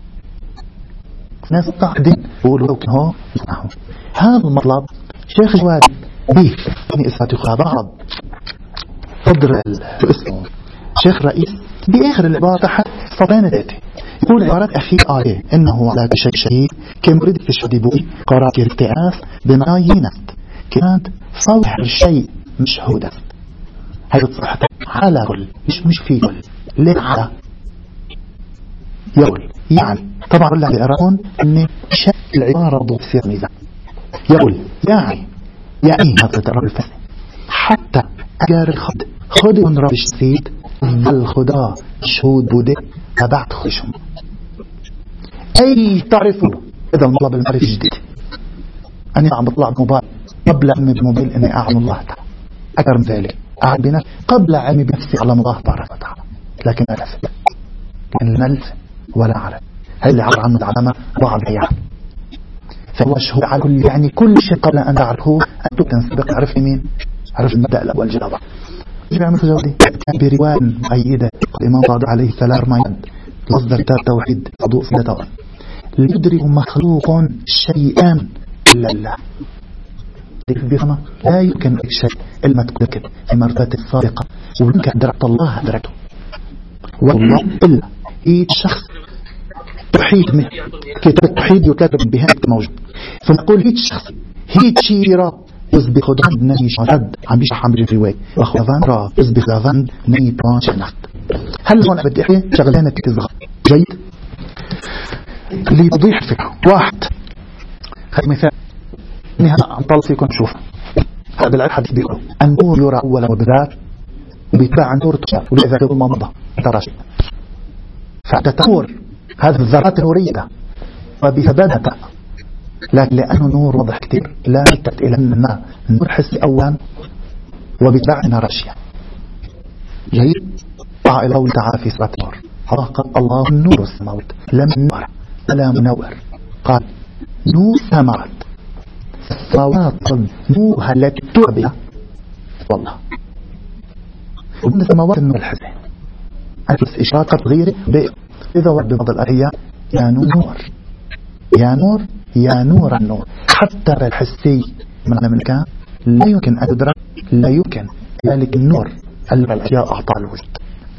ناس تعدين يقولوا لو هو يسمعه هذا المطلب شيخ جواد به من إسفاتيخ بعض قدر اسمه شيخ رئيس بآخر العبارة تحت سطرين ذاته يقول عبارة أخي آيه إنه على شيء شيء كمريد في الشديبوي قرأت ارتئاس بنايينت كانت صوح الشيء مشهودة. هذا الصحة على كل مش مش في كل ليه على يقول يعني طبعا الله يرون أن شكل العبارة ضبصير ميزان يقول يعني يعني هذا الرب الفسي حتى أجار الخد خد من رب الشسيد الخدا شهود بودي تبعت خشم أي تعرفوا إذا المطلب المعرفة الجديد أنا عم بطلع بموبايل قبل علمي بموبايل أني أعلم الله تعالى أكثر من ذلك أعلم بنفسي قبل علمي بنفسي على الله تبارك وتعالى لكن ألف لأن نلف ولا أعرف هذا اللي عبر عنه العلامة بعض يعني فهو شهود على كل يعني كل شيء قبل أن تعرفه أنت تنسبق عرف مين عرف المبدأ الأول جلابة جميع من تجاودي كان برواية مؤيدة الإمام صادق عليه السلام ما يد مصدر توحيد أضوء في التوحيد ليدرك مخلوق شيئا إلا الله بفهمه لا يمكن شيء إلا تكون في مرتبة الصادقة ويمكن درجة الله درجته والله إلا إيه شخص توحيد من كتاب التوحيد يكتب بها موجود فنقول هيك شخص هيك شيرا يسبق خدان نهي شهد عم بيشرح عم بالرواية وخوفان را يسبق خدان نهي برانش نحت. هل هون بدي أحكي شغلانة تكذب جيد اللي بضيح الفكرة واحد خد مثال نها عم طال فيكم شوف هذا العيد حديث بيقولوا النور يرى أولا وبذات وبيتباع النور تشاف ولإذا يقول ما مضى ترى شيء فتتنور هذه الذرات النورية وبثباتها لكن لأنه نور واضح كتير لا يلتفت إلى أننا نور حسي أولا وبتباعنا رشيا جيد طاع إلى قول تعالى في سورة النور خلق الله النور السماوات لم نور ولا منور قال نور سماوات السماوات نورها التي تعبها والله ومن السماوات النور الحسي أجلس إشراقة غيره إذا ورد ببعض الآيات يا نور يا نور يا نور النور حتى بالحسي من المكان لا يمكن أن تدرك لا يمكن ذلك النور الأشياء أعطى الوجود.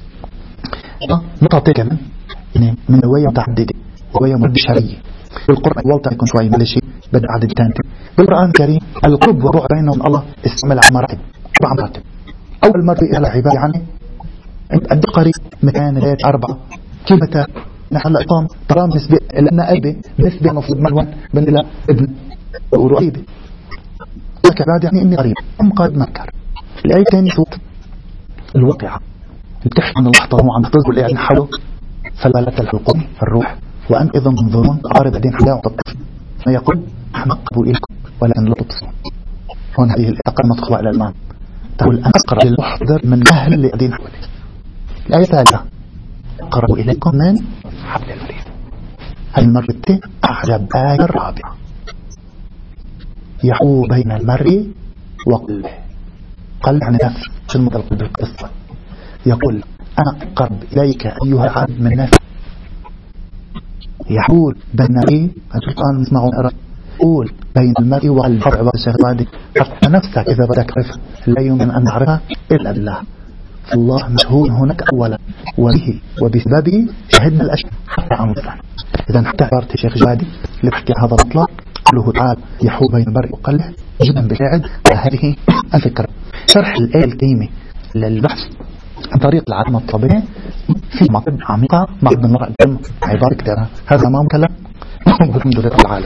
نقطة كمان من هواية متعددة هواية بشرية والقرآن والله يكون شوي ملشي بدأ عدد تاني بالقرآن الكريم القرب والروح بينهم الله استعمل مراتب أربع مراتب. أول مرة إلى عبارة عنه قد قريب مكان ذات أربعة كلمة نحن الأقام ترام نسبة لأن أبي نسبة نفض ملوان بن إلى ابن ورقيبي لك بعد يعني إني قريب أم قد نكر الآية تاني صوت الواقعة بتحكي عن اللحظة هو عم تظهر الآية نحوه فلا تلحقون الروح وأن إذا منظرون عارض دين حلاوة وتطف فيقول نحن أقرب إليكم ولكن لا تبصرون. هون هذه الآية ما تخضع إلى المعنى تقول أنا أقرب للمحضر من أهل اللي قاعدين حولي. الآية ثالثة أقرب إليكم من حبل الوريد. المرة أعجب آية الرابعة يحول بين المرء وقلبه قلب عن نفس في المطلق بالقصة يقول أنا أقرب إليك أيها العبد من نفس يحول بين إيه القرآن نسمعه يحول بين المرء والقلب. عبارة الشيخ الجوادي حتى نفسك إذا بدك تعرفها لا يمكن أن تعرفها إلا بالله. فالله مشهود هناك أولا وبه وبسببه شهدنا الأشياء حتى أنفسنا. إذا حتى عبارة الشيخ الجوادي اللي بحكي هذا المطلب قوله تعالى يحول بين المرء وقلبه جدا بساعد على هذه الفكرة. شرح الآية الكريمة للبحث عن طريق العلم الطبيعي في مطلب عميقة مع ابن المرأة عبارة كتيرها. هذا أمام كلام والحمد لله العالم.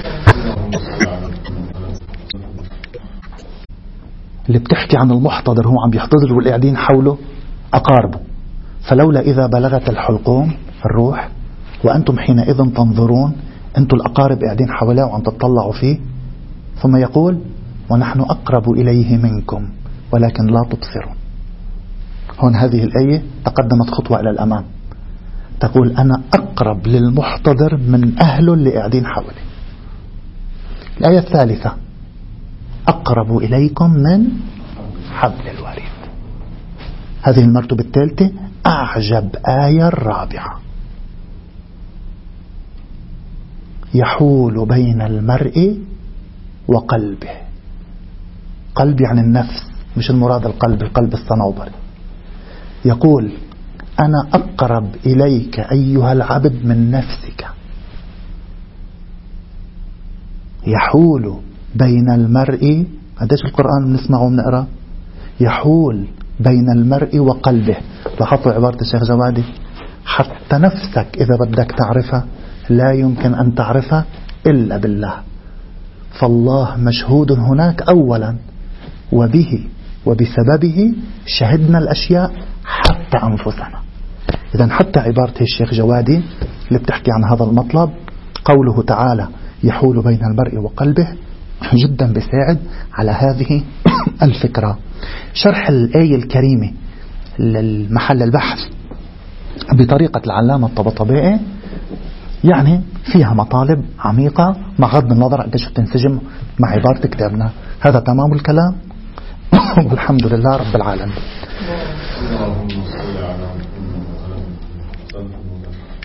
اللي بتحكي عن المحتضر هو عم بيحتضر واللي قاعدين حوله أقاربه. فلولا إذا بلغت الحلقوم الروح وأنتم حينئذ تنظرون، أنتم الأقارب قاعدين حوله وعم تطلعوا فيه. ثم يقول ونحن أقرب إليه منكم ولكن لا تبصرون. هون هذه الآية تقدمت خطوة إلى الأمام، تقول أنا أقرب للمحتضر من أهله اللي قاعدين حولي. الآية الثالثة أقرب إليكم من حبل الوريد. هذه المرتبة الثالثة أعجب آية الرابعة يحول بين المرء وقلبه. قلب يعني النفس، مش المراد القلب القلب الصنوبري. يقول أنا أقرب إليك أيها العبد من نفسك. يحول بين المرء، قديش القرآن بنسمعه وبنقرأ يحول بين المرء وقلبه. لاحظوا عبارة الشيخ جوادي حتى نفسك إذا بدك تعرفها لا يمكن أن تعرفها إلا بالله. فالله مشهود هناك أولا وبه وبسببه شهدنا الأشياء حتى أنفسنا. إذا حتى عبارة الشيخ جوادي اللي بتحكي عن هذا المطلب قوله تعالى يحول بين المرء وقلبه جدا بيساعد على هذه الفكرة. شرح الآية الكريمة للمحل البحث بطريقة العلامة الطبطبائي يعني فيها مطالب عميقة مع غض النظر قديش بتنسجم مع عبارة كتابنا. هذا تمام الكلام والحمد لله رب العالمين.